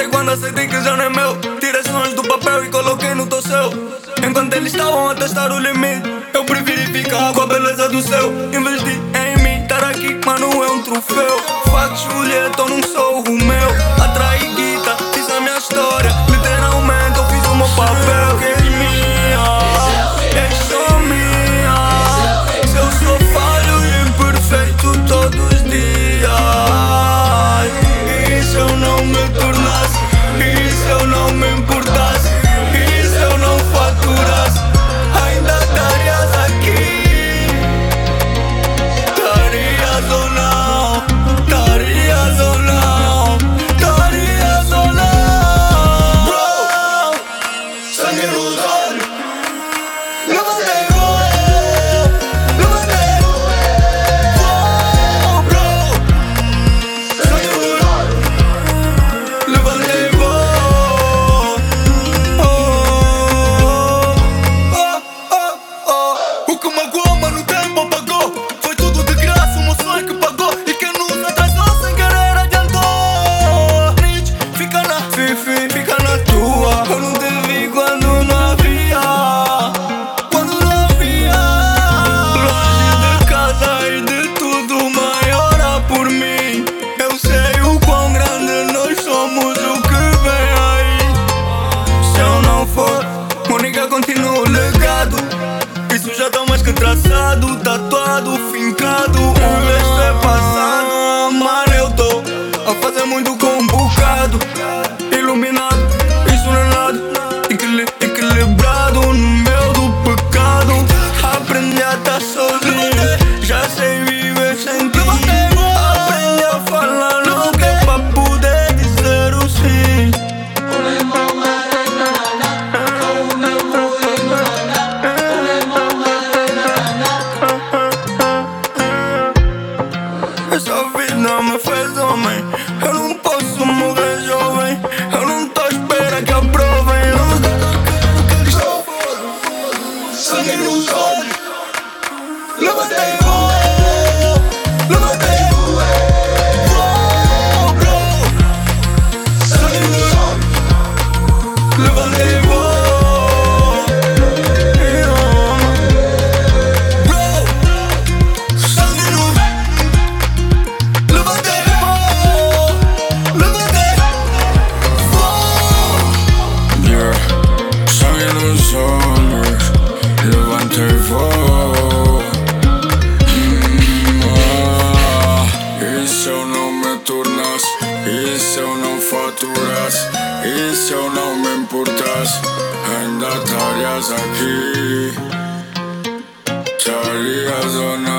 Foi quando aceitei que já não é meu. Tirei sons do papel e coloquei no teu céu. Enquanto eles estavam a testar o limite, eu preferi ficar com a beleza do céu. Investi em mim, estar aqui, mano, é um troféu. Fato Julieta, eu não sou o Romeu. Atraí guita, fiz a minha história. Literalmente eu fiz o meu papel. Que és minha, és só minha. Se eu sou falho e imperfeito todos os dias, e se eu não me tornasse, e se eu não me importasse, e se eu não faturasse, ainda estarias aqui. Estarias ou não, estarias ou não, estarias ou não. Bro, sangue nos olhos, levantei voo, levantei voo, bro. Sangue nos olhos, levantei voo. O que magoou, mano, o tempo apagou. Foi tudo de graça, o meu sonho que pagou. E quem nos atrasou sem querer adiantou. Rich, fica na fifi, fica na tua. Eu não te vi quando não havia, quando não havia. Longe de casa e de tudo, mãe, ora por mim. Eu sei o quão grande nós somos, o que vem aí. Se eu não for, Mônica continua o legado. Isso já tá mais que traçado, tatuado, fincado. O resto é passado. Mano, eu tô a fazer muito com um bocado. Iluminado, isso não é nada. Equilibrado no meio do pecado. Aprendi a estar sozinho, já sei viver sem ti. Aprendi a falar não que é pra poder dizer o sim. Essa vida me fez homem. Eu não posso morrer jovem. Eu não tô à espera que aprovem. Sangue nos olhos, levantei voo, levantei voo, bro. Sangue nos olhos, levantei voo. Sangue nos olhos, levantei voo. E se eu não me tornasse, e se eu não faturasse, e se eu não me importasse, ainda estarias aqui. Estarias ou não?